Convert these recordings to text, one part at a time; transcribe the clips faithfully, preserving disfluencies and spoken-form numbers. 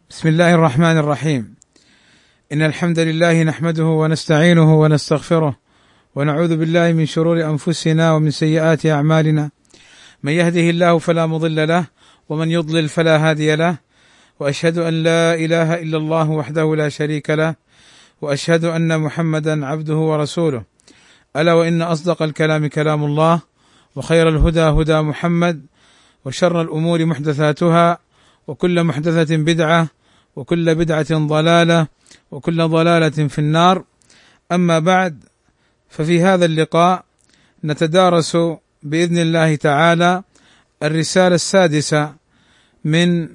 بسم الله الرحمن الرحيم. إن الحمد لله نحمده ونستعينه ونستغفره ونعوذ بالله من شرور أنفسنا ومن سيئات أعمالنا، من يهده الله فلا مضل له ومن يضلل فلا هادي له، وأشهد أن لا إله إلا الله وحده لا شريك له، وأشهد أن محمدا عبده ورسوله. ألا وإن أصدق الكلام كلام الله، وخير الهدى هدى محمد، وشر الأمور محدثاتها، وكل محدثة بدعة، وكل بدعة ضلالة، وكل ضلالة في النار. أما بعد، ففي هذا اللقاء نتدارس بإذن الله تعالى الرسالة السادسة من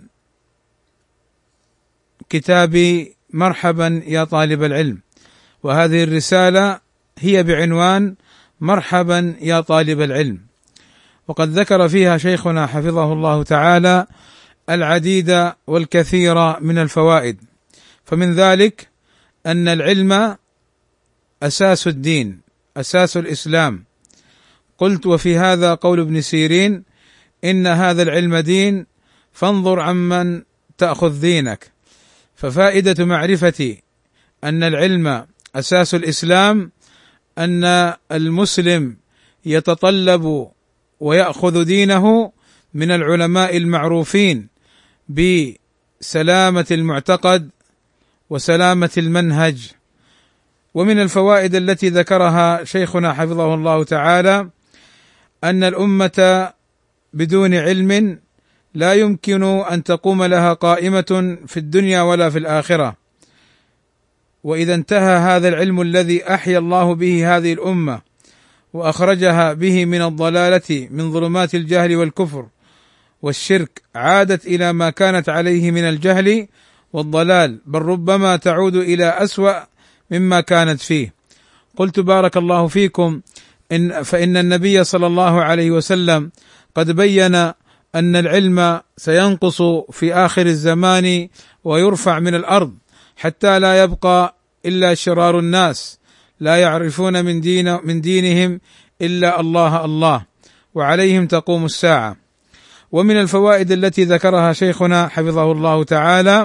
كتاب مرحبا يا طالب العلم، وهذه الرسالة هي بعنوان مرحبا يا طالب العلم. وقد ذكر فيها شيخنا حفظه الله تعالى العديد والكثير من الفوائد، فمن ذلك أن العلم أساس الدين، أساس الإسلام. قلت وفي هذا قول ابن سيرين: إن هذا العلم دين فانظر عمن تأخذ دينك. ففائدة معرفة أن العلم أساس الإسلام أن المسلم يتطلب ويأخذ دينه من العلماء المعروفين بسلامة المعتقد وسلامة المنهج. ومن الفوائد التي ذكرها شيخنا حفظه الله تعالى أن الأمة بدون علم لا يمكن أن تقوم لها قائمة في الدنيا ولا في الآخرة، وإذا انتهى هذا العلم الذي أحيا الله به هذه الأمة وأخرجها به من الضلالة من ظلمات الجهل والكفر والشرك، عادت إلى ما كانت عليه من الجهل والضلال، بل ربما تعود إلى أسوأ مما كانت فيه. قلت بارك الله فيكم إن فإن النبي صلى الله عليه وسلم قد بين أن العلم سينقص في آخر الزمان ويرفع من الأرض حتى لا يبقى إلا شرار الناس لا يعرفون من دين من دينهم إلا الله الله، وعليهم تقوم الساعة. ومن الفوائد التي ذكرها شيخنا حفظه الله تعالى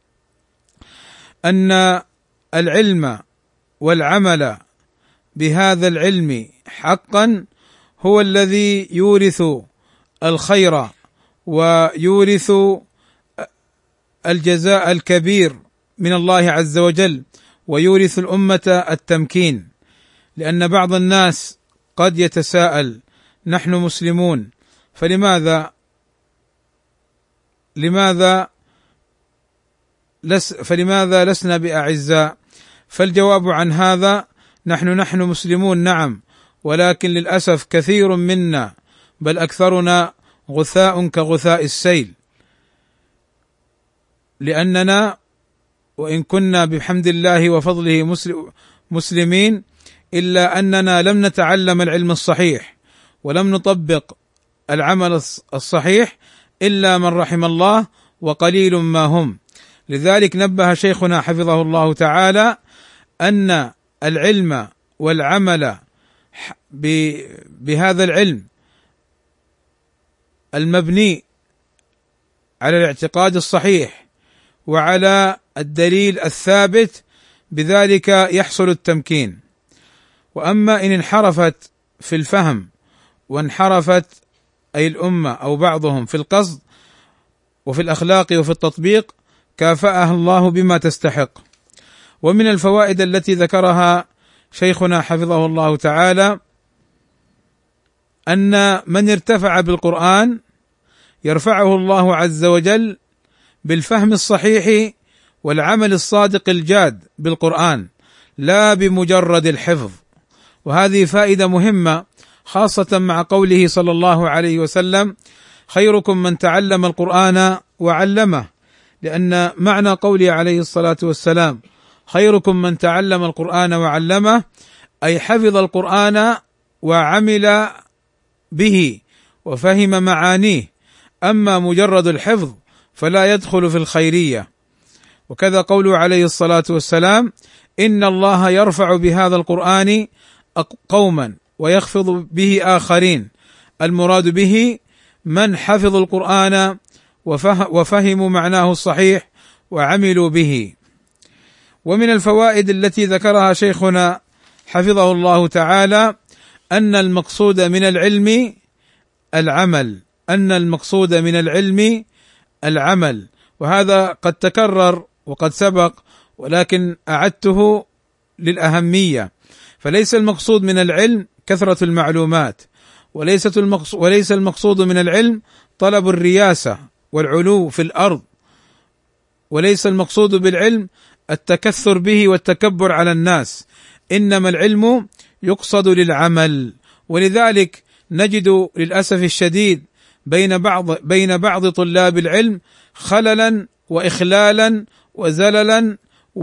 أن العلم والعمل بهذا العلم حقا هو الذي يورث الخير ويورث الجزاء الكبير من الله عز وجل، ويورث الأمة التمكين. لأن بعض الناس قد يتساءل: نحن مسلمون، فلماذا لماذا لس فلماذا لسنا بأعزاء؟ فالجواب عن هذا: نحن نحن مسلمون نعم، ولكن للأسف كثير منا بل أكثرنا غثاء كغثاء السيل، لأننا وإن كنا بحمد الله وفضله مسلمين إلا أننا لم نتعلم العلم الصحيح ولم نطبق العمل الصحيح إلا من رحم الله، وقليل ما هم. لذلك نبه شيخنا حفظه الله تعالى أن العلم والعمل بهذا العلم المبني على الاعتقاد الصحيح وعلى الدليل الثابت بذلك يحصل التمكين. وأما إن انحرفت في الفهم وانحرفت أي الأمة أو بعضهم في القصد وفي الأخلاق وفي التطبيق كافأها الله بما تستحق. ومن الفوائد التي ذكرها شيخنا حفظه الله تعالى أن من ارتفع بالقرآن يرفعه الله عز وجل بالفهم الصحيح والعمل الصادق الجاد بالقرآن، لا بمجرد الحفظ. وهذه فائدة مهمة خاصة مع قوله صلى الله عليه وسلم: خيركم من تعلم القرآن وعلمه، لأن معنى قوله عليه الصلاة والسلام خيركم من تعلم القرآن وعلمه أي حفظ القرآن وعمل به وفهم معانيه، أما مجرد الحفظ فلا يدخل في الخيرية. وكذا قوله عليه الصلاة والسلام: إن الله يرفع بهذا القرآن قوما ويخفض به آخرين. المراد به من حفظوا القرآن وفهموا معناه الصحيح وعملوا به. ومن الفوائد التي ذكرها شيخنا حفظه الله تعالى أن المقصود من العلم العمل، أن المقصود من العلم العمل، وهذا قد تكرر وقد سبق ولكن أعدته للأهمية. فليس المقصود من العلم كثرة المعلومات، وليست المقصود وليس المقصود من العلم طلب الرياسة والعلو في الأرض، وليس المقصود بالعلم التكثر به والتكبر على الناس، إنما العلم يقصد للعمل. ولذلك نجد للأسف الشديد بين بعض بين بعض طلاب العلم خللا وإخلالا وزللا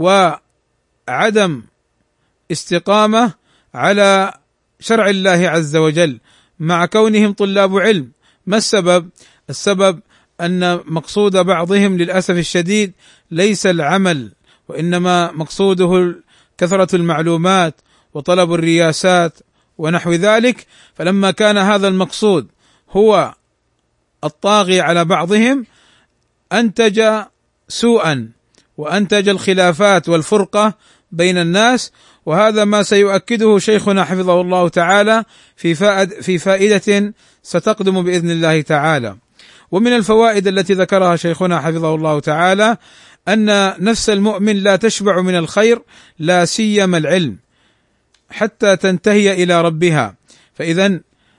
وعدم استقامة على شرع الله عز وجل مع كونهم طلاب علم. ما السبب؟ السبب أن مقصود بعضهم للأسف الشديد ليس العمل، وإنما مقصوده كثرة المعلومات وطلب الرياسات ونحو ذلك. فلما كان هذا المقصود هو الطاغي على بعضهم أنتج سوءا وأنتج الخلافات والفرقة بين الناس، وهذا ما سيؤكده شيخنا حفظه الله تعالى في فائد في فائدة ستقدم بإذن الله تعالى. ومن الفوائد التي ذكرها شيخنا حفظه الله تعالى أن نفس المؤمن لا تشبع من الخير لا سيما العلم حتى تنتهي إلى ربها. فإذا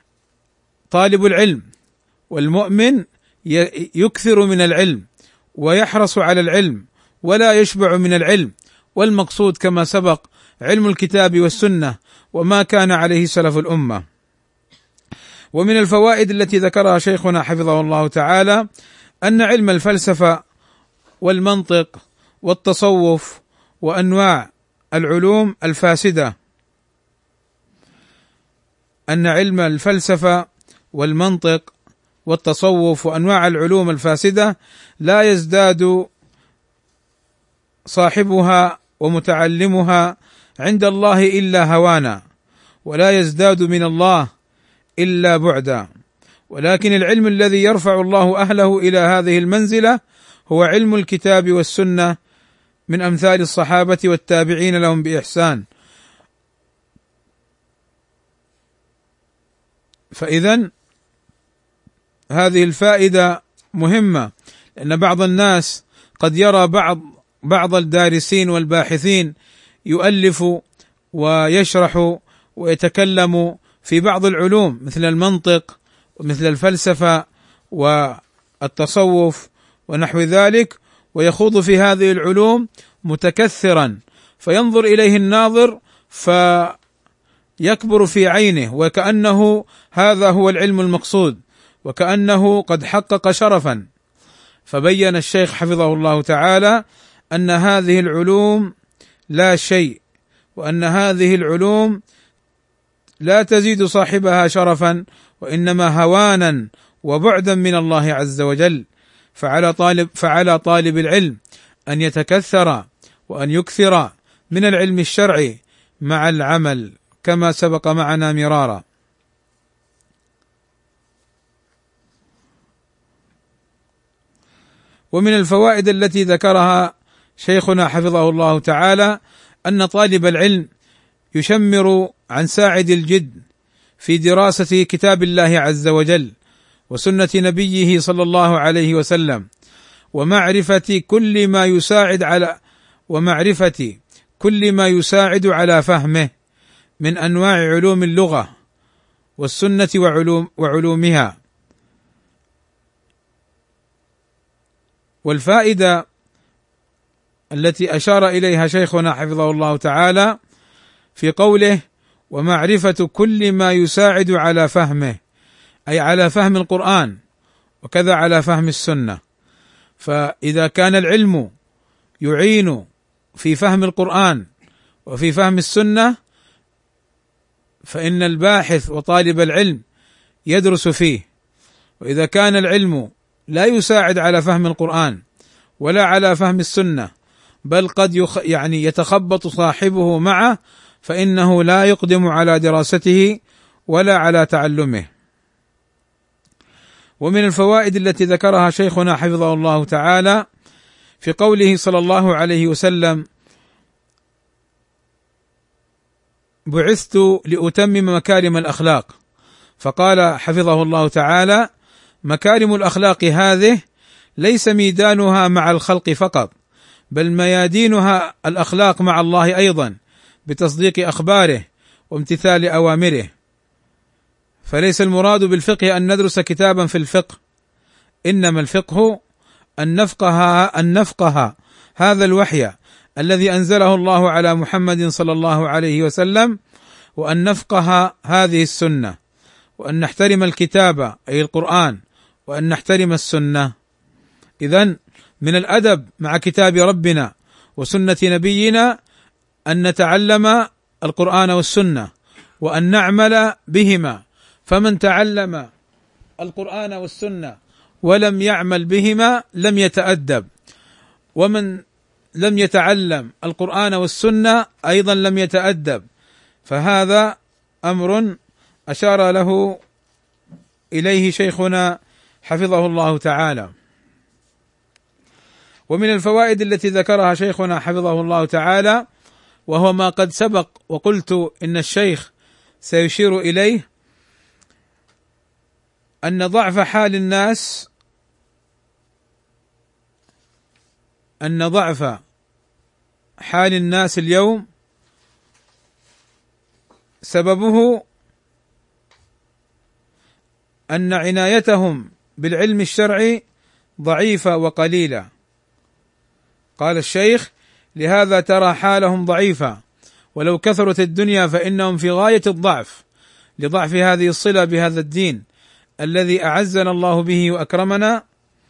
طالب العلم والمؤمن يكثر من العلم ويحرص على العلم ولا يشبع من العلم، والمقصود كما سبق علم الكتاب والسنة وما كان عليه سلف الأمة. ومن الفوائد التي ذكرها شيخنا حفظه الله تعالى أن علم الفلسفة والمنطق والتصوف وأنواع العلوم الفاسدة أن علم الفلسفة والمنطق والتصوف وأنواع العلوم الفاسدة لا يزداد صاحبها ومتعلمها عند الله إلا هوانا، ولا يزداد من الله إلا بعدا. ولكن العلم الذي يرفع الله أهله إلى هذه المنزلة هو علم الكتاب والسنة من أمثال الصحابة والتابعين لهم بإحسان. فإذن هذه الفائدة مهمة، لأن بعض الناس قد يرى بعض بعض الدارسين والباحثين يؤلف ويشرح ويتكلم في بعض العلوم مثل المنطق ومثل الفلسفة والتصوف ونحو ذلك، ويخوض في هذه العلوم متكثرا، فينظر إليه الناظر فيكبر في عينه وكأنه هذا هو العلم المقصود، وكأنه قد حقق شرفا. فبين الشيخ حفظه الله تعالى أن هذه العلوم لا شيء، وأن هذه العلوم لا تزيد صاحبها شرفا وإنما هوانا وبعدا من الله عز وجل. فعلى طالب فعلى طالب العلم أن يتكثر وأن يكثر من العلم الشرعي مع العمل كما سبق معنا مرارا. ومن الفوائد التي ذكرها شيخنا حفظه الله تعالى أن طالب العلم يشمر عن ساعد الجد في دراسة كتاب الله عز وجل وسنة نبيه صلى الله عليه وسلم، ومعرفة كل ما يساعد على ومعرفة كل ما يساعد على فهمه من أنواع علوم اللغة والسنة وعلوم وعلومها. والفائدة التي أشار إليها شيخنا حفظه الله تعالى في قوله ومعرفة كل ما يساعد على فهمه، أي على فهم القرآن وكذا على فهم السنة. فإذا كان العلم يعين في فهم القرآن وفي فهم السنة فإن الباحث وطالب العلم يدرس فيه. وإذا كان العلم لا يساعد على فهم القرآن ولا على فهم السنة بل قد يخ يعني يتخبط صاحبه معه فإنه لا يقدم على دراسته ولا على تعلمه. ومن الفوائد التي ذكرها شيخنا حفظه الله تعالى في قوله صلى الله عليه وسلم: بعثت لأتمم مكارم الأخلاق، فقال حفظه الله تعالى: مكارم الأخلاق هذه ليس ميدانها مع الخلق فقط، بل ميادينها الأخلاق مع الله أيضا، بتصديق أخباره وامتثال أوامره. فليس المراد بالفقه أن ندرس كتابا في الفقه، إنما الفقه أن نفقه أن نفقه هذا الوحي الذي أنزله الله على محمد صلى الله عليه وسلم، وأن نفقه هذه السنة، وأن نحترم الكتاب أي القرآن، وأن نحترم السنة. إذن من الأدب مع كتاب ربنا وسنة نبينا أن نتعلم القرآن والسنة، وأن نعمل بهما، فمن تعلم القرآن والسنة ولم يعمل بهما لم يتأدب، ومن لم يتعلم القرآن والسنة أيضا لم يتأدب. فهذا أمر أشار له إليه شيخنا حفظه الله تعالى. ومن الفوائد التي ذكرها شيخنا حفظه الله تعالى، وهو ما قد سبق وقلت إن الشيخ سيشير إليه، أن ضعف حال الناس أن ضعف حال الناس اليوم سببه أن عنايتهم بالعلم الشرعي ضعيفة وقليلة. قال الشيخ: لهذا ترى حالهم ضعيفة، ولو كثرت الدنيا فإنهم في غاية الضعف، لضعف هذه الصلة بهذا الدين الذي أعزنا الله به وأكرمنا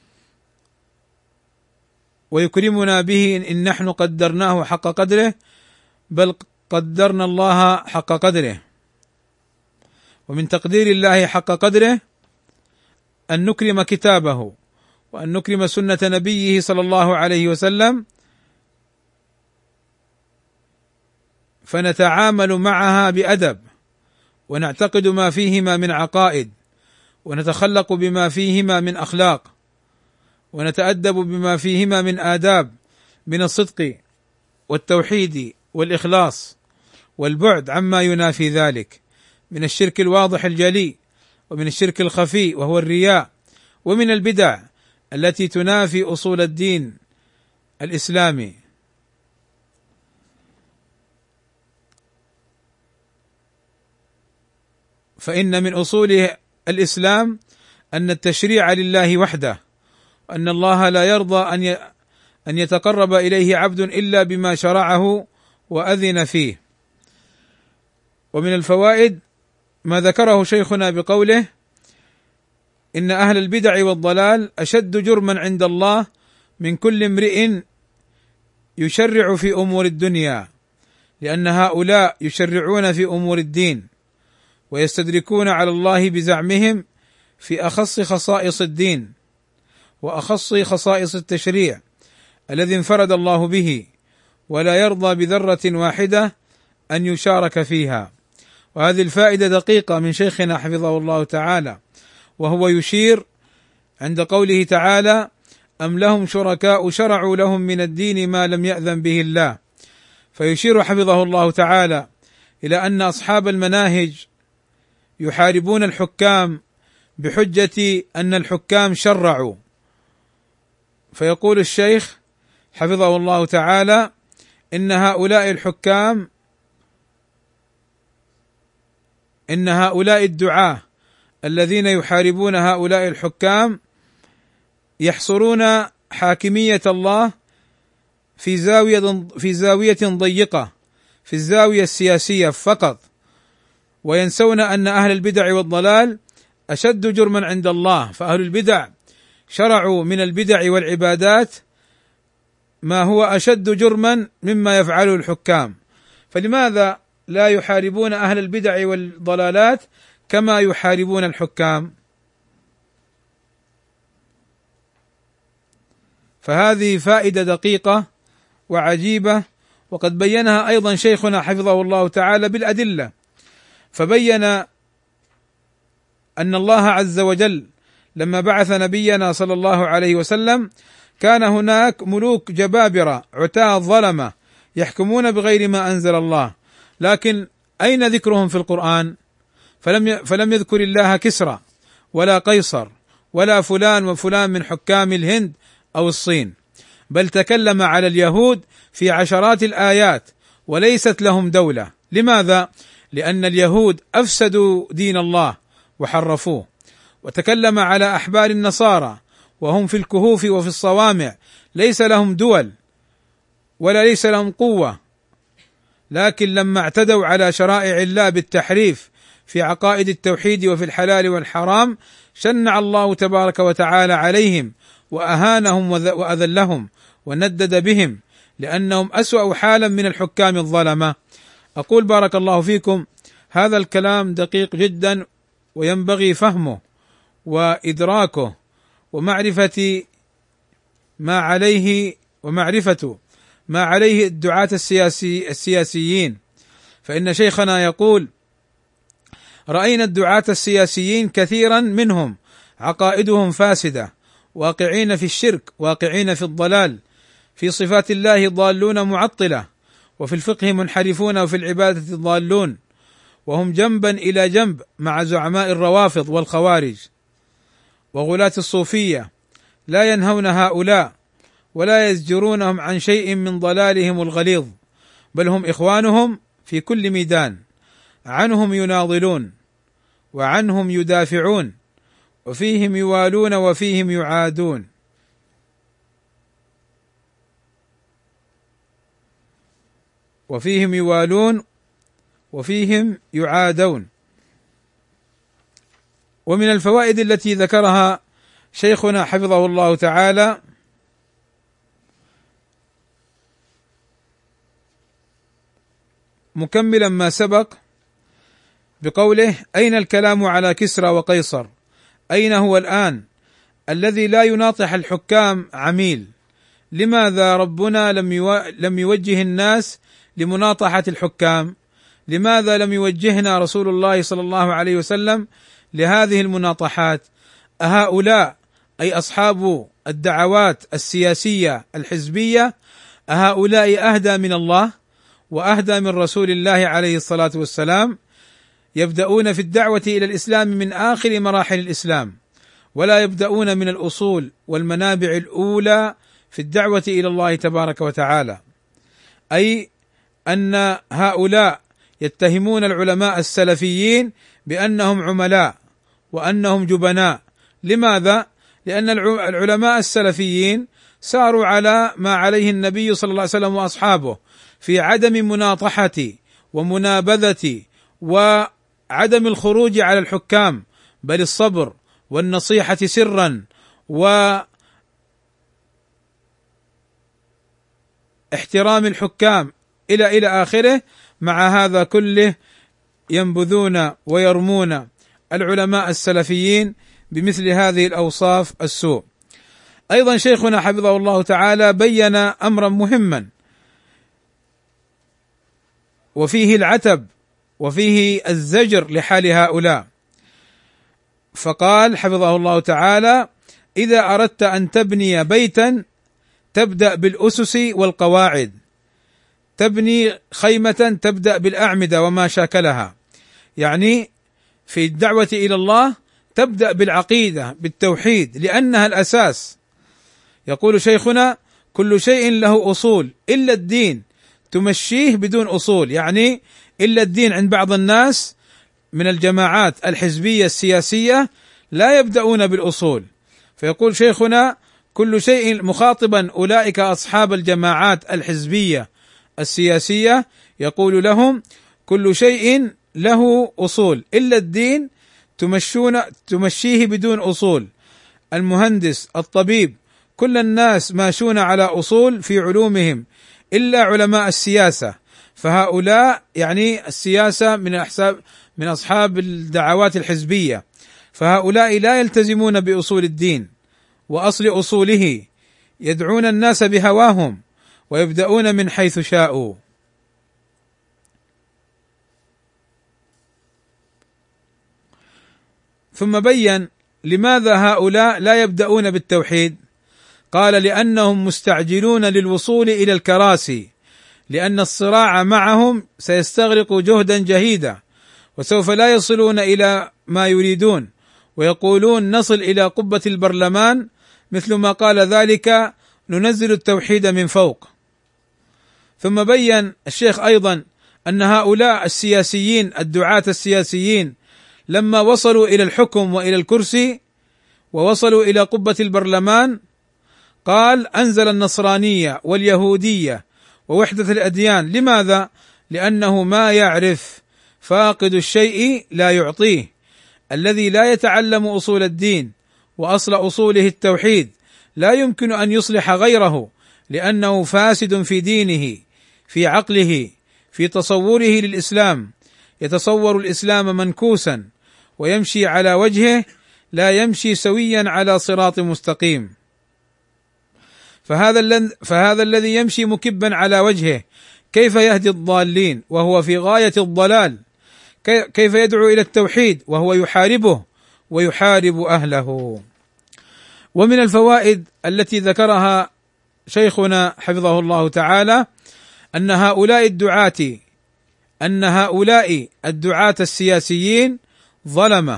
ويكرمنا به، إن نحن قدرناه حق قدره، بل قدرنا الله حق قدره. ومن تقدير الله حق قدره أن نكرم كتابه، وأن نكرم سنة نبيه صلى الله عليه وسلم، فنتعامل معها بأدب، ونعتقد ما فيهما من عقائد، ونتخلق بما فيهما من أخلاق، ونتأدب بما فيهما من آداب، من الصدق والتوحيد والإخلاص، والبعد عما ينافي ذلك من الشرك الواضح الجلي، ومن الشرك الخفي وهو الرياء، ومن البدع التي تنافي أصول الدين الإسلامي. فإن من أصول الإسلام أن التشريع لله وحده، وأن الله لا يرضى أن أن يتقرب إليه عبد إلا بما شرعه وأذن فيه. ومن الفوائد ما ذكره شيخنا بقوله: إن أهل البدع والضلال أشد جرما عند الله من كل امرئ يشرع في أمور الدنيا، لأن هؤلاء يشرعون في أمور الدين، ويستدركون على الله بزعمهم في أخص خصائص الدين، وأخص خصائص التشريع الذي انفرد الله به، ولا يرضى بذرة واحدة أن يشارك فيها. وهذه الفائدة دقيقة من شيخنا حفظه الله تعالى، وهو يشير عند قوله تعالى: أم لهم شركاء شرعوا لهم من الدين ما لم يأذن به الله. فيشير حفظه الله تعالى إلى أن أصحاب المناهج يحاربون الحكام بحجة أن الحكام شرعوا. فيقول الشيخ حفظه الله تعالى: إن هؤلاء الحكام إن هؤلاء الدعاة الذين يحاربون هؤلاء الحكام يحصرون حاكمية الله في زاوية في زاوية ضيقة، في الزاوية السياسية فقط، وينسون أن أهل البدع والضلال أشد جرما عند الله. فأهل البدع شرعوا من البدع والعبادات ما هو أشد جرما مما يفعله الحكام، فلماذا لا يحاربون أهل البدع والضلالات كما يحاربون الحكام؟ فهذه فائدة دقيقة وعجيبة، وقد بينها أيضا شيخنا حفظه الله تعالى بالأدلة. فبين أن الله عز وجل لما بعث نبينا صلى الله عليه وسلم كان هناك ملوك جبابرة عتاة ظلمة يحكمون بغير ما أنزل الله، لكن أين ذكرهم في القرآن؟ فلم فلم يذكر الله كسرى ولا قيصر ولا فلان وفلان من حكام الهند أو الصين، بل تكلم على اليهود في عشرات الآيات وليست لهم دولة. لماذا؟ لأن اليهود أفسدوا دين الله وحرفوه. وتكلم على أحبار النصارى وهم في الكهوف وفي الصوامع، ليس لهم دول ولا ليس لهم قوة، لكن لما اعتدوا على شرائع الله بالتحريف في عقائد التوحيد وفي الحلال والحرام، شنع الله تبارك وتعالى عليهم وأهانهم وأذلهم وندد بهم، لأنهم أسوأ حالا من الحكام الظلمة. أقول بارك الله فيكم، هذا الكلام دقيق جدا وينبغي فهمه وإدراكه ومعرفة ما عليه ومعرفة ما عليه الدعاة السياسي السياسيين، فإن شيخنا يقول: رأينا الدعاة السياسيين كثيرا منهم عقائدهم فاسدة، واقعين في الشرك، واقعين في الضلال، في صفات الله ضالون معطلة، وفي الفقه منحرفون، وفي العبادة ضالون، وهم جنبا إلى جنب مع زعماء الروافض والخوارج وغلاة الصوفية، لا ينهون هؤلاء ولا يزجرونهم عن شيء من ضلالهم الغليظ، بل هم إخوانهم في كل ميدان، عنهم يناضلون وعنهم يدافعون، وفيهم يوالون وفيهم يعادون. وفيهم يوالون وفيهم يعادون. ومن الفوائد التي ذكرها شيخنا حفظه الله تعالى مكملا ما سبق بقوله: أين الكلام على كسرى وقيصر؟ أين هو الآن الذي لا يناطح الحكام عميل؟ لماذا ربنا لم يو... لم يوجه الناس لمناطحة الحكام؟ لماذا لم يوجهنا رسول الله صلى الله عليه وسلم لهذه المناطحات؟ أهؤلاء أي أصحاب الدعوات السياسية الحزبية أهؤلاء أهدى من الله وأهدى من رسول الله عليه الصلاة والسلام؟ يبدأون في الدعوة إلى الإسلام من آخر مراحل الإسلام، ولا يبدأون من الأصول والمنابع الأولى في الدعوة إلى الله تبارك وتعالى، أي أن هؤلاء يتهمون العلماء السلفيين بأنهم عملاء وأنهم جبناء. لماذا؟ لأن العلماء السلفيين ساروا على ما عليه النبي صلى الله عليه وسلم وأصحابه في عدم مناطحة ومنابذة وعدم الخروج على الحكام، بل الصبر والنصيحة سرا واحترام الحكام إلى إلى آخره. مع هذا كله ينبذون ويرمون العلماء السلفيين بمثل هذه الأوصاف السوء. أيضا شيخنا حفظه الله تعالى بين أمرا مهما وفيه العتب وفيه الزجر لحال هؤلاء، فقال حفظه الله تعالى: إذا أردت أن تبني بيتا تبدأ بالأسس والقواعد، تبني خيمة تبدأ بالأعمدة وما شاكلها، يعني في الدعوة إلى الله تبدأ بالعقيدة بالتوحيد لأنها الأساس. يقول شيخنا: كل شيء له أصول إلا الدين تمشيه بدون أصول، يعني إلا الدين عند بعض الناس من الجماعات الحزبية السياسية لا يبدأون بالأصول. فيقول شيخنا: كل شيء، مخاطبا أولئك أصحاب الجماعات الحزبية السياسية، يقول لهم: كل شيء له أصول إلا الدين تمشون تمشيه بدون أصول. المهندس، الطبيب، كل الناس ماشون على أصول في علومهم إلا علماء السياسة، فهؤلاء يعني السياسة من أحساب من أصحاب الدعوات الحزبية، فهؤلاء لا يلتزمون بأصول الدين وأصل أصوله، يدعون الناس بهواهم ويبدأون من حيث شاءوا. ثم بين لماذا هؤلاء لا يبدأون بالتوحيد، قال: لأنهم مستعجلون للوصول إلى الكراسي، لأن الصراع معهم سيستغرق جهدا جهيدا، وسوف لا يصلون إلى ما يريدون، ويقولون نصل إلى قبة البرلمان، مثل ما قال ذلك: ننزل التوحيد من فوق. ثم بين الشيخ أيضا أن هؤلاء السياسيين الدعاة السياسيين لما وصلوا إلى الحكم وإلى الكرسي ووصلوا إلى قبة البرلمان، قال: أنزل النصرانية واليهودية ووحدة الأديان. لماذا؟ لأنه ما يعرف فاقد الشيء لا يعطيه، الذي لا يتعلم أصول الدين وأصل أصوله التوحيد لا يمكن أن يصلح غيره، لأنه فاسد في دينه، في عقله، في تصوره للإسلام، يتصور الإسلام منكوسا ويمشي على وجهه، لا يمشي سويا على صراط مستقيم. فهذا فهذا الذي يمشي مكبا على وجهه كيف يهدي الضالين وهو في غاية الضلال؟ كيف يدعو إلى التوحيد وهو يحاربه ويحارب أهله؟ ومن الفوائد التي ذكرها شيخنا حفظه الله تعالى أن هؤلاء الدعاة أن هؤلاء الدعاة السياسيين ظلمة،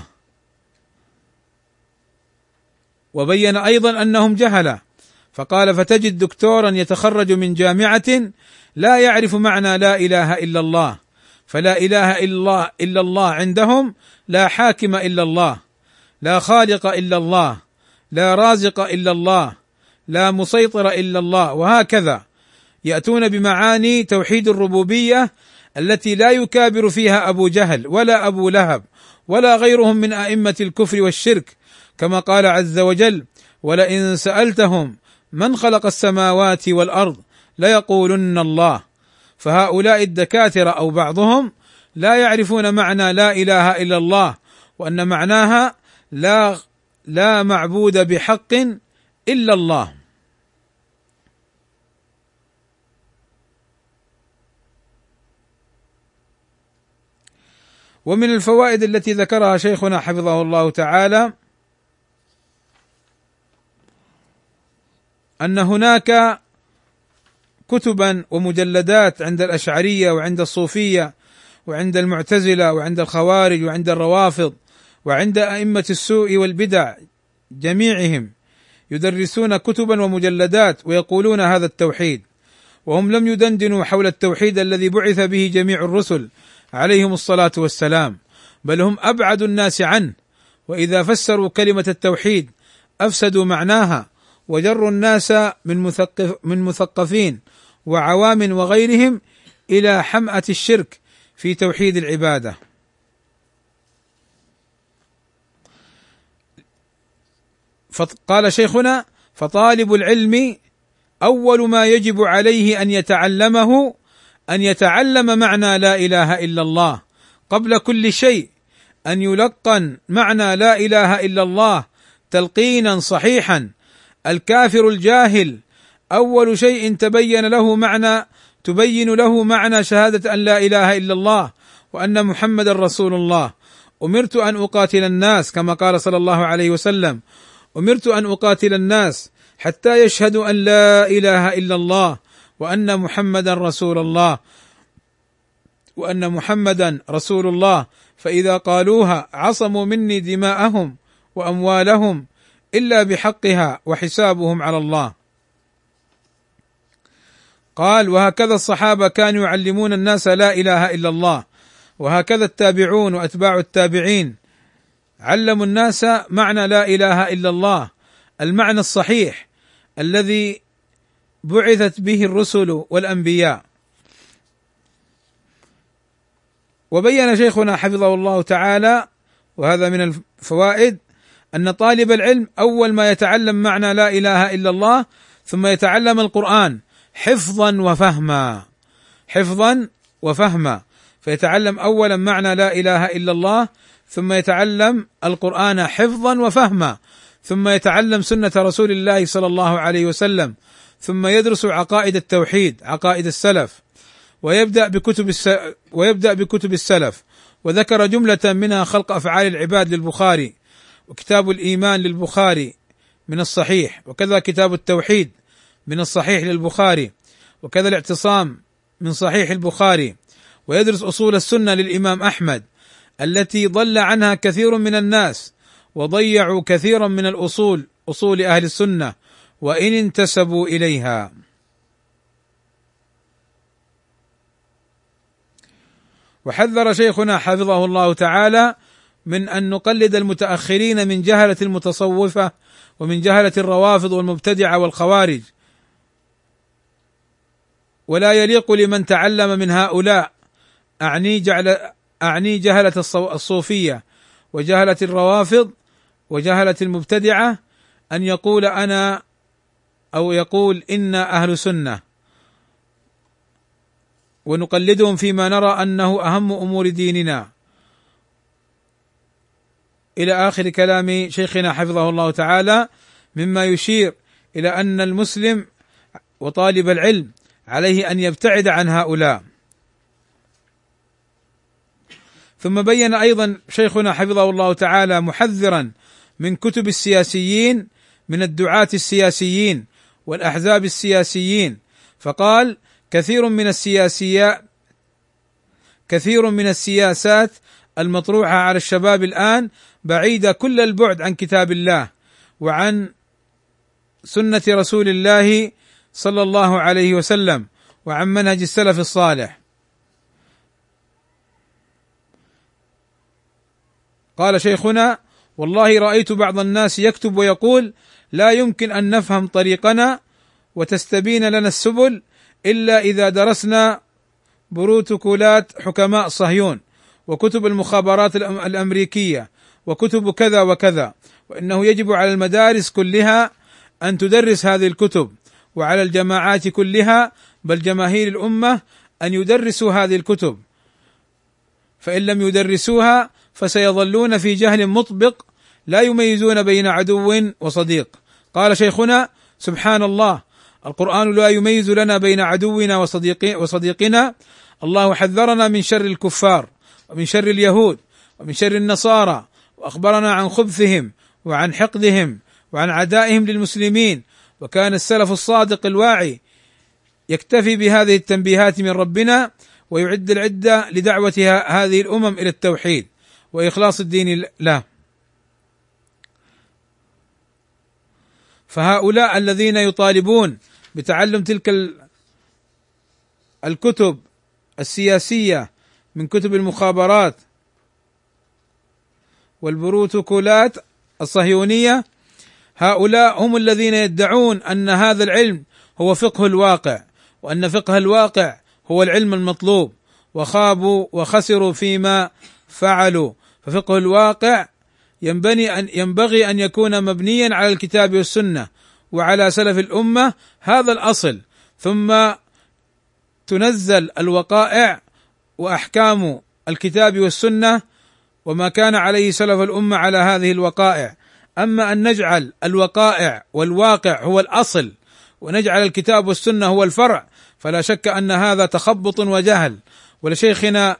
وبين أيضا أنهم جهلة، فقال: فتجد دكتورا يتخرج من جامعة لا يعرف معنى لا إله إلا الله، فلا إله إلا الله إلا الله عندهم لا حاكم إلا الله، لا خالق إلا الله، لا رازق إلا الله، لا مسيطر إلا الله، وهكذا يأتون بمعاني توحيد الربوبية التي لا يكابر فيها أبو جهل ولا أبو لهب ولا غيرهم من أئمة الكفر والشرك، كما قال عز وجل: ولئن سألتهم من خلق السماوات والأرض ليقولن الله. فهؤلاء الدكاترة أو بعضهم لا يعرفون معنى لا إله إلا الله، وأن معناها لا لا معبود بحق إلا الله. ومن الفوائد التي ذكرها شيخنا حفظه الله تعالى أن هناك كتبا ومجلدات عند الأشعرية وعند الصوفية وعند المعتزلة وعند الخوارج وعند الروافض وعند أئمة السوء والبدع جميعهم يدرسون كتبا ومجلدات ويقولون هذا التوحيد، وهم لم يدندنوا حول التوحيد الذي بعث به جميع الرسل عليهم الصلاة والسلام، بل هم أبعد الناس عنه، وإذا فسروا كلمة التوحيد أفسدوا معناها وجروا الناس من مثقف من مثقفين وعوام وغيرهم إلى حمأة الشرك في توحيد العبادة. فقال شيخنا: فطالب العلم أول ما يجب عليه أن يتعلمه أن يتعلم معنى لا إله إلا الله قبل كل شيء، أن يلقن معنى لا إله إلا الله تلقينا صحيحا. الكافر الجاهل أول شيء تبين له معنى تبين له معنى شهادة أن لا إله إلا الله وأن محمد رسول الله. أمرت أن أقاتل الناس، كما قال صلى الله عليه وسلم: أمرت أن أقاتل الناس حتى يشهدوا أن لا إله إلا الله وأن محمدا رسول الله وأن محمدا رسول الله، فإذا قالوها عصموا مني دماءهم وأموالهم إلا بحقها وحسابهم على الله. قال: وهكذا الصحابة كانوا يعلمون الناس لا إله إلا الله، وهكذا التابعون وأتباع التابعين علموا الناس معنى لا إله إلا الله، المعنى الصحيح الذي بعثت به الرسل والأنبياء. وبين شيخنا حفظه الله تعالى، وهذا من الفوائد، أن طالب العلم أول ما يتعلم معنى لا إله إلا الله ثم يتعلم القرآن حفظا وفهما حفظا وفهما فيتعلم أولا معنى لا إله إلا الله، ثم يتعلم القرآن حفظا وفهما، ثم يتعلم سنة رسول الله صلى الله عليه وسلم، ثم يدرس عقائد التوحيد، عقائد السلف، ويبدأ بكتب الس... ويبدأ بكتب السلف. وذكر جملة منها خلق أفعال العباد للبخاري، وكتاب الإيمان للبخاري من الصحيح، وكذا كتاب التوحيد من الصحيح للبخاري، وكذا الاعتصام من صحيح البخاري، ويدرس أصول السنة للإمام أحمد التي ضل عنها كثير من الناس وضيعوا كثيرا من الأصول، أصول أهل السنة وإن انتسبوا إليها. وحذر شيخنا حفظه الله تعالى من أن نقلد المتأخرين من جهلة المتصوفة ومن جهلة الروافض والمبتدعة والخوارج، ولا يليق لمن تعلم من هؤلاء، أعني جعل أعني جهلة الصوفية وجهلة الروافض وجهلة المبتدعة، أن يقول أنا أو يقول إنا أهل سنة ونقلدهم فيما نرى أنه أهم أمور ديننا، إلى آخر كلام شيخنا حفظه الله تعالى، مما يشير إلى أن المسلم وطالب العلم عليه أن يبتعد عن هؤلاء. ثم بين أيضا شيخنا حفظه الله تعالى محذرا من كتب السياسيين، من الدعاة السياسيين والأحزاب السياسيين، فقال: كثير من السياسيات كثير من السياسات المطروحة على الشباب الآن بعيدة كل البعد عن كتاب الله وعن سنة رسول الله صلى الله عليه وسلم وعن منهج السلف الصالح. قال شيخنا: والله رأيت بعض الناس يكتب ويقول: لا يمكن أن نفهم طريقنا وتستبين لنا السبل إلا إذا درسنا بروتوكولات حكماء صهيون وكتب المخابرات الأمريكية وكتب كذا وكذا، وإنه يجب على المدارس كلها أن تدرس هذه الكتب، وعلى الجماعات كلها بل جماهير الأمة أن يدرسوا هذه الكتب، فإن لم يدرسوها فسيظلون في جهل مطبق لا يميزون بين عدو وصديق. قال شيخنا: سبحان الله، القرآن لا يميز لنا بين عدونا وصديقنا. الله حذرنا من شر الكفار ومن شر اليهود ومن شر النصارى، وأخبرنا عن خبثهم وعن حقدهم وعن عدائهم للمسلمين، وكان السلف الصادق الواعي يكتفي بهذه التنبيهات من ربنا ويعد العدة لدعوة هذه الأمم إلى التوحيد وإخلاص الدين له. فهؤلاء الذين يطالبون بتعلم تلك الكتب السياسية من كتب المخابرات والبروتوكولات الصهيونية، هؤلاء هم الذين يدعون أن هذا العلم هو فقه الواقع، وأن فقه الواقع هو العلم المطلوب، وخابوا وخسروا فيما فعلوا. ففقه الواقع ينبني أن ينبغي أن يكون مبنيا على الكتاب والسنة وعلى سلف الأمة، هذا الأصل، ثم تنزل الوقائع وأحكام الكتاب والسنة وما كان عليه سلف الأمة على هذه الوقائع. أما أن نجعل الوقائع والواقع هو الأصل ونجعل الكتاب والسنة هو الفرع، فلا شك أن هذا تخبط وجهل. ولشيخنا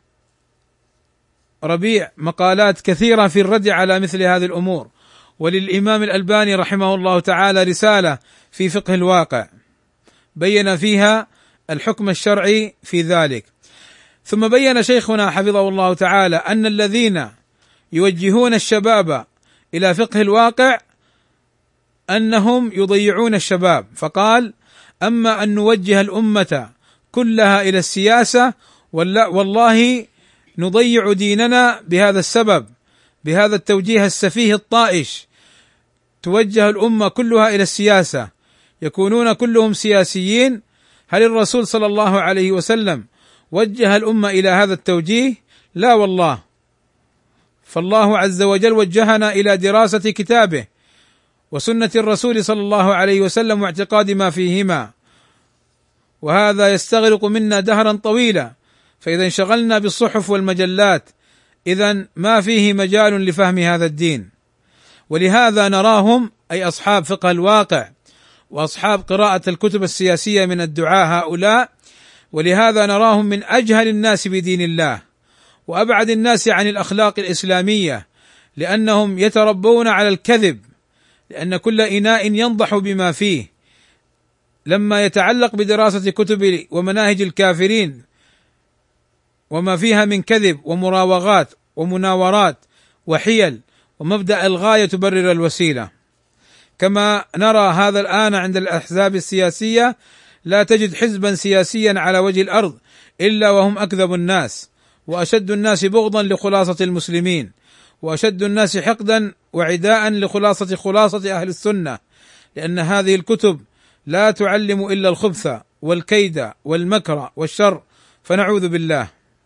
ربيع مقالات كثيرة في الرد على مثل هذه الأمور، وللإمام الألباني رحمه الله تعالى رسالة في فقه الواقع بين فيها الحكم الشرعي في ذلك. ثم بين شيخنا حفظه الله تعالى أن الذين يوجهون الشباب إلى فقه الواقع أنهم يضيعون الشباب، فقال: أما أن نوجه الأمة كلها إلى السياسة والله نضيع ديننا بهذا السبب، بهذا التوجيه السفيه الطائش. توجه الأمة كلها إلى السياسة، يكونون كلهم سياسيين. هل الرسول صلى الله عليه وسلم وجه الأمة إلى هذا التوجيه؟ لا والله، فالله عز وجل وجهنا إلى دراسة كتابه وسنة الرسول صلى الله عليه وسلم واعتقاد ما فيهما، وهذا يستغرق منا دهرا طويلا، فإذا انشغلنا بالصحف والمجلات إذن ما فيه مجال لفهم هذا الدين. ولهذا نراهم، أي أصحاب فقه الواقع وأصحاب قراءة الكتب السياسية من الدعاة هؤلاء، ولهذا نراهم من أجهل الناس بدين الله وأبعد الناس عن الأخلاق الإسلامية، لأنهم يتربون على الكذب، لأن كل إناء ينضح بما فيه، لما يتعلق بدراسة كتب ومناهج الكافرين وما فيها من كذب ومراوغات ومناورات وحيل ومبدأ الغاية تبرر الوسيلة، كما نرى هذا الآن عند الأحزاب السياسية. لا تجد حزبا سياسيا على وجه الأرض إلا وهم أكذب الناس، وأشد الناس بغضا لخلاصة المسلمين، وأشد الناس حقدا وعداء لخلاصة خلاصة أهل السنة، لأن هذه الكتب لا تعلم إلا الخبث والكيد والمكر والشر، فنعوذ بالله.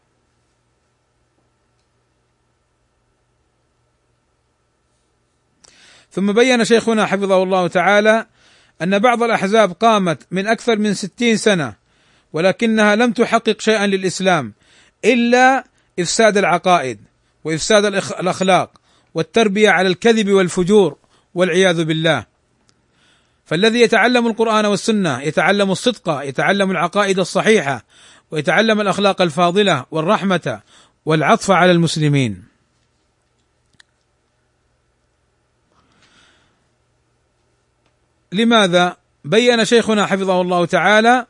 ثم بين شيخنا حفظه الله تعالى أن بعض الأحزاب قامت من أكثر من ستين سنة ولكنها لم تحقق شيئا للإسلام إلا إفساد العقائد وإفساد الأخلاق والتربية على الكذب والفجور والعياذ بالله. فالذي يتعلم القرآن والسنة يتعلم الصدق، يتعلم العقائد الصحيحة، ويتعلم الأخلاق الفاضلة والرحمة والعطف على المسلمين. لماذا؟ بين شيخنا حفظه الله تعالى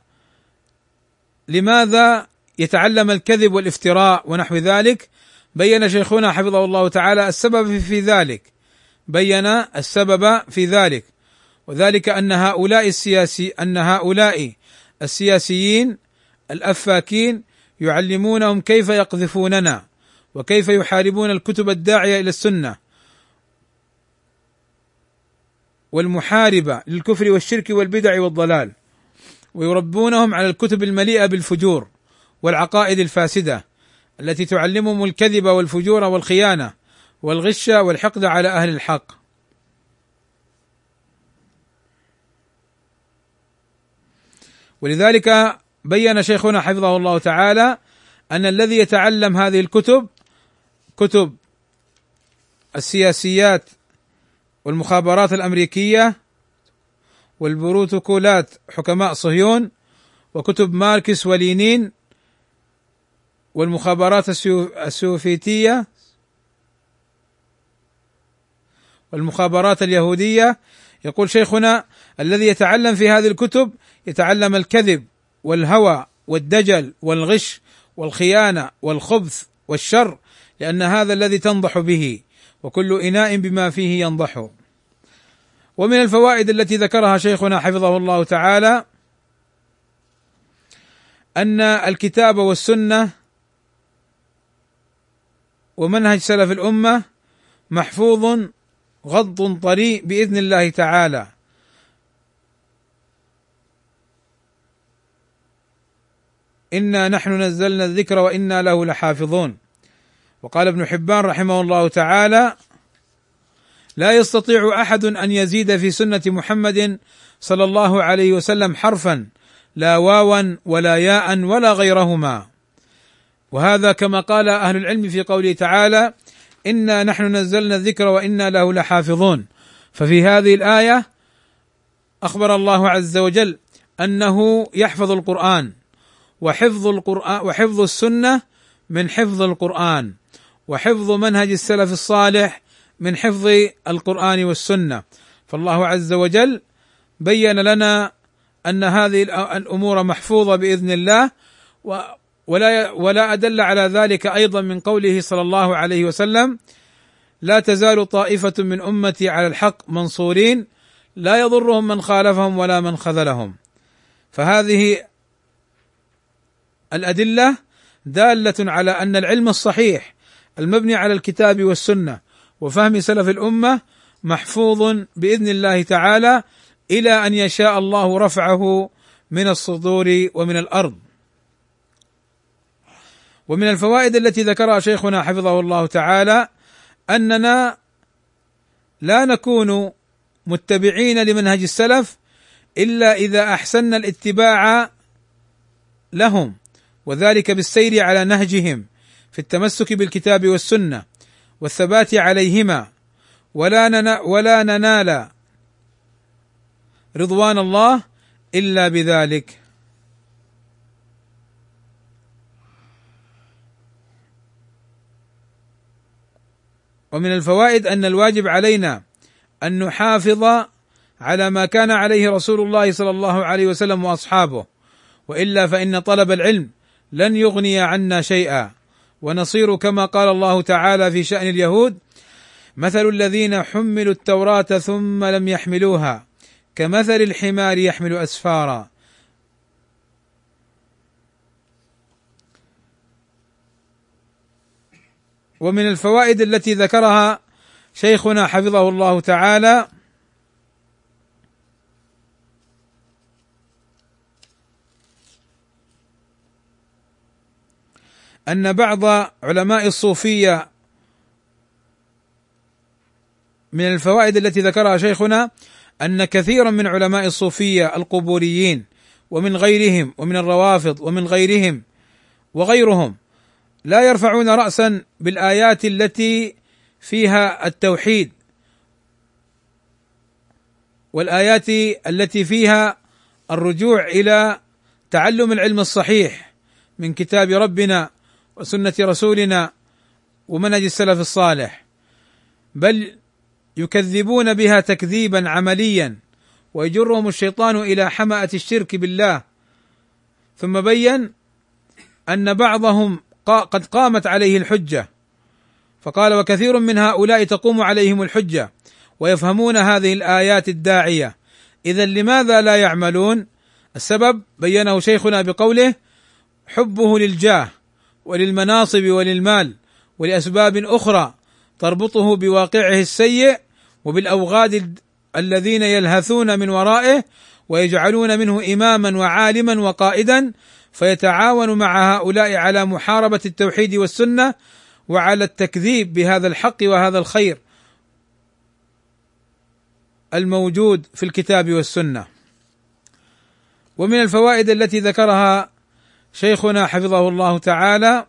لماذا يتعلم الكذب والافتراء ونحو ذلك. بين شيخنا حفظه الله تعالى السبب في ذلك، بين السبب في ذلك، وذلك أن هؤلاء السياسي أن هؤلاء السياسيين الأفاكين يعلمونهم كيف يقذفوننا وكيف يحاربون الكتب الداعية إلى السنة والمحاربة للكفر والشرك والبدع والضلال، ويربونهم على الكتب المليئة بالفجور والعقائد الفاسدة التي تعلمهم الكذب والفجور والخيانة والغش والحقد على أهل الحق. ولذلك بين شيخنا حفظه الله تعالى أن الذي يتعلم هذه الكتب، كتب السياسيات والمخابرات الأمريكية والبروتوكولات حكماء صهيون وكتب ماركس ولينين والمخابرات السوفيتية والمخابرات اليهودية، يقول شيخنا الذي يتعلم في هذه الكتب يتعلم الكذب والهوى والدجل والغش والخيانة والخبث والشر، لأن هذا الذي تنضح به، وكل إناء بما فيه ينضح. ومن الفوائد التي ذكرها شيخنا حفظه الله تعالى أن الكتاب والسنة ومنهج سلف الأمة محفوظ غض طري بإذن الله تعالى، إنا نحن نزلنا الذكر وإنا له لحافظون. وقال ابن حبان رحمه الله تعالى: لا يستطيع أحد أن يزيد في سنة محمد صلى الله عليه وسلم حرفا، لا واوا ولا ياء ولا غيرهما. وهذا كما قال أهل العلم في قوله تعالى: إنا نحن نزلنا الذكر وإنا له لحافظون. ففي هذه الآية أخبر الله عز وجل أنه يحفظ القرآن، وحفظ القرآن وحفظ السنة من حفظ القرآن، وحفظ منهج السلف الصالح من حفظ القرآن والسنة. فالله عز وجل بين لنا أن هذه الأمور محفوظة بإذن الله، ولا ولا أدل على ذلك أيضا من قوله صلى الله عليه وسلم: لا تزال طائفة من أمتي على الحق منصورين لا يضرهم من خالفهم ولا من خذلهم. فهذه الأدلة دالة على أن العلم الصحيح المبني على الكتاب والسنة وفهم سلف الأمة محفوظ بإذن الله تعالى إلى أن يشاء الله رفعه من الصدور ومن الأرض. ومن الفوائد التي ذكرها شيخنا حفظه الله تعالى أننا لا نكون متبعين لمنهج السلف إلا إذا أحسننا الاتباع لهم، وذلك بالسير على نهجهم في التمسك بالكتاب والسنة والثبات عليهما، ولا ننا ولا ننال رضوان الله إلا بذلك. ومن الفوائد أن الواجب علينا أن نحافظ على ما كان عليه رسول الله صلى الله عليه وسلم وأصحابه، وإلا فإن طلب العلم لن يغني عنا شيئا، ونصير كما قال الله تعالى في شأن اليهود: مثل الذين حملوا التوراة ثم لم يحملوها كمثل الحمار يحمل أسفارا. ومن الفوائد التي ذكرها شيخنا حفظه الله تعالى أن بعض علماء الصوفية، من الفوائد التي ذكرها شيخنا أن كثيرا من علماء الصوفية القبوريين ومن غيرهم ومن الروافض ومن غيرهم وغيرهم لا يرفعون رأسا بالآيات التي فيها التوحيد، والآيات التي فيها الرجوع إلى تعلم العلم الصحيح من كتاب ربنا وسنة رسولنا ومنهج السلف الصالح، بل يكذبون بها تكذيبا عمليا، ويجرهم الشيطان إلى حمأة الشرك بالله. ثم بين أن بعضهم قد قامت عليه الحجة، فقال: وكثير من هؤلاء تقوم عليهم الحجة ويفهمون هذه الآيات الداعية، إذا لماذا لا يعملون؟ السبب بينه شيخنا بقوله: حبه للجاه وللمناصب وللمال ولأسباب أخرى تربطه بواقعه السيء وبالأوغاد الذين يلهثون من ورائه ويجعلون منه إماما وعالما وقائدا، فيتعاون مع هؤلاء على محاربة التوحيد والسنة وعلى التكذيب بهذا الحق وهذا الخير الموجود في الكتاب والسنة. ومن الفوائد التي ذكرها شيخنا حفظه الله تعالى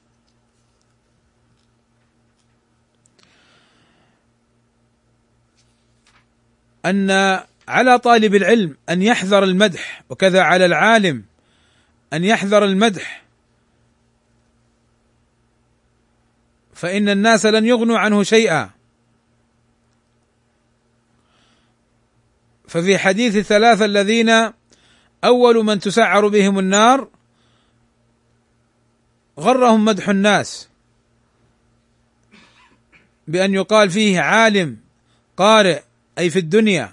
أن على طالب العلم أن يحذر المدح، وكذا على العالم أن يحذر المدح، فإن الناس لن يغنوا عنه شيئا. ففي حديث الثلاثة الذين أول من تسعر بهم النار غرهم مدح الناس، بأن يقال فيه عالم قارئ أي في الدنيا.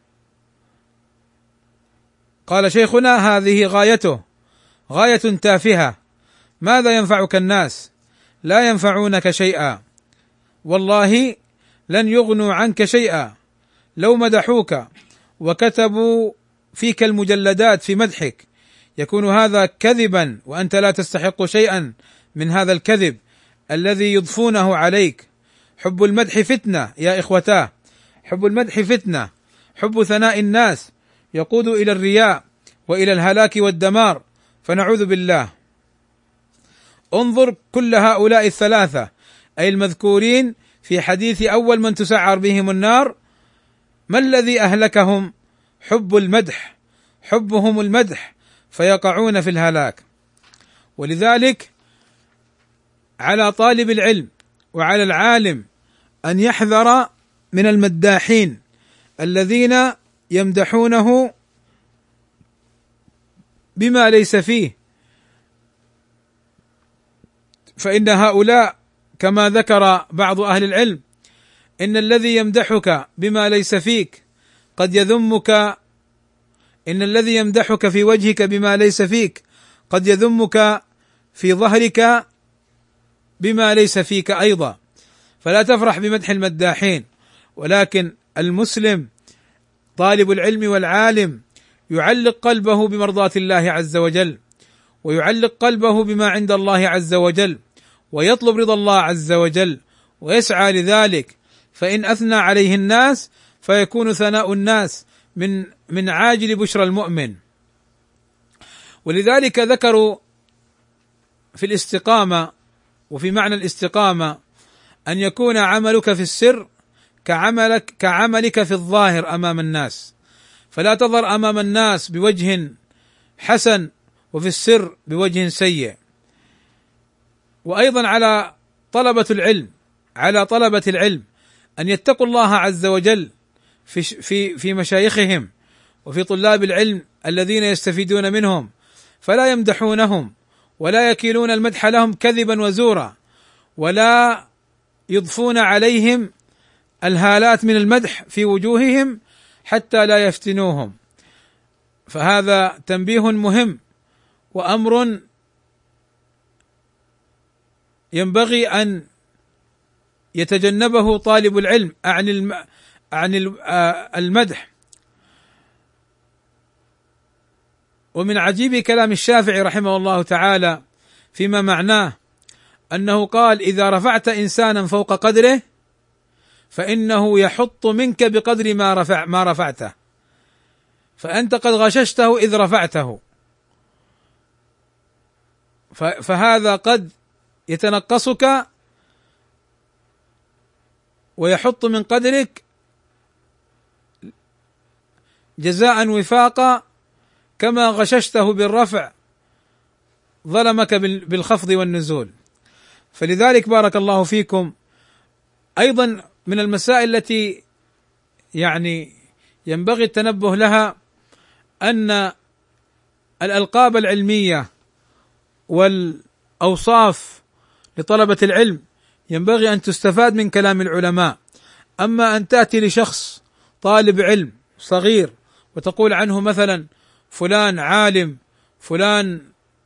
قال شيخنا: هذه غايته، غاية تافهة، ماذا ينفعك الناس؟ لا ينفعونك شيئا، والله لن يغنوا عنك شيئا. لو مدحوك وكتبوا فيك المجلدات في مدحك يكون هذا كذبا، وأنت لا تستحق شيئا من هذا الكذب الذي يضفونه عليك. حب المدح فتنة يا إخوتاه، حب المدح فتنة، حب ثناء الناس يقود إلى الرياء وإلى الهلاك والدمار، فنعوذ بالله. انظر كل هؤلاء الثلاثة أي المذكورين في حديث أول من تسعر بهم النار، ما الذي أهلكهم؟ حب المدح، حبهم المدح، فيقعون في الهلاك. ولذلك على طالب العلم وعلى العالم أن يحذر من المداحين الذين يمدحونه بما ليس فيه، فإن هؤلاء كما ذكر بعض أهل العلم إن الذي يمدحك بما ليس فيك قد يذمك، إن الذي يمدحك في وجهك بما ليس فيك قد يذمك في ظهرك بما ليس فيك أيضا. فلا تفرح بمدح المداحين، ولكن المسلم طالب العلم والعالم يعلق قلبه بمرضاة الله عز وجل، ويعلق قلبه بما عند الله عز وجل، ويطلب رضا الله عز وجل ويسعى لذلك. فإن أثنى عليه الناس فيكون ثناء الناس من من عاجل بشرى المؤمن. ولذلك ذكروا في الاستقامة وفي معنى الاستقامة أن يكون عملك في السر كعملك كعملك في الظاهر أمام الناس، فلا تظهر أمام الناس بوجه حسن وفي السر بوجه سيء. وأيضا على طلبة العلم على طلبة العلم أن يتقوا الله عز وجل في في في مشايخهم وفي طلاب العلم الذين يستفيدون منهم، فلا يمدحونهم ولا يكيلون المدح لهم كذبا وزورا، ولا يضفون عليهم الهالات من المدح في وجوههم حتى لا يفتنوهم. فهذا تنبيه مهم وأمر ينبغي أن يتجنبه طالب العلم عن الم... عن المدح. ومن عجيب كلام الشافعي رحمه الله تعالى فيما معناه أنه قال: إذا رفعت إنسانا فوق قدره فإنه يحط منك بقدر ما رفع ما رفعته، فأنت قد غششته إذ رفعته، فهذا قد يتنقصك ويحط من قدرك جزاء وفاقا، كما غششته بالرفع ظلمك بالخفض والنزول. فلذلك بارك الله فيكم أيضا من المسائل التي يعني ينبغي التنبه لها أن الألقاب العلمية والأوصاف لطلبة العلم ينبغي أن تستفاد من كلام العلماء. أما أن تأتي لشخص طالب علم صغير وتقول عنه مثلا فلان عالم، فلان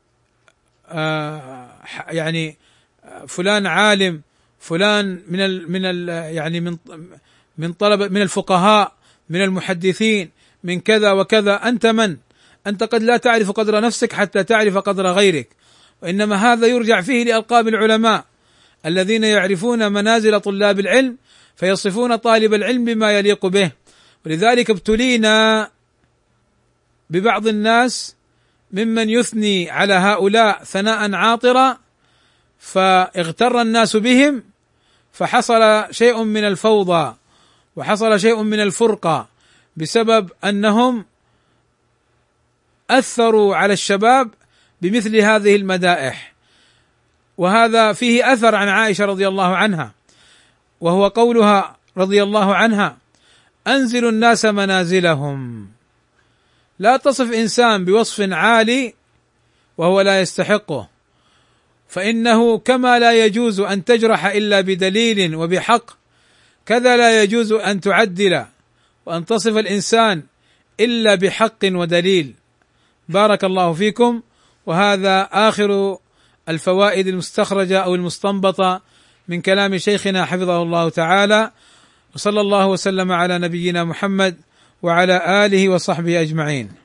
آه يعني فلان عالم، فلان من ال من ال يعني من من طلبة من الفقهاء، من المحدثين، من كذا وكذا، أنت من؟ أنت قد لا تعرف قدر نفسك حتى تعرف قدر غيرك، وإنما هذا يرجع فيه لألقاب العلماء الذين يعرفون منازل طلاب العلم فيصفون طالب العلم بما يليق به. ولذلك ابتلينا ببعض الناس ممن يثني على هؤلاء ثناء عاطرا فاغتر الناس بهم، فحصل شيء من الفوضى وحصل شيء من الفرقة بسبب أنهم أثروا على الشباب بمثل هذه المدائح. وهذا فيه أثر عن عائشة رضي الله عنها، وهو قولها رضي الله عنها: أنزلوا الناس منازلهم. لا تصف إنسان بوصف عالي وهو لا يستحقه، فإنه كما لا يجوز أن تجرح إلا بدليل وبحق، كذا لا يجوز أن تعدل وأن تصف الإنسان إلا بحق ودليل. بارك الله فيكم. وهذا آخر الفوائد المستخرجة أو المستنبطة من كلام شيخنا حفظه الله تعالى، وصلى الله وسلم على نبينا محمد وعلى آله وصحبه أجمعين.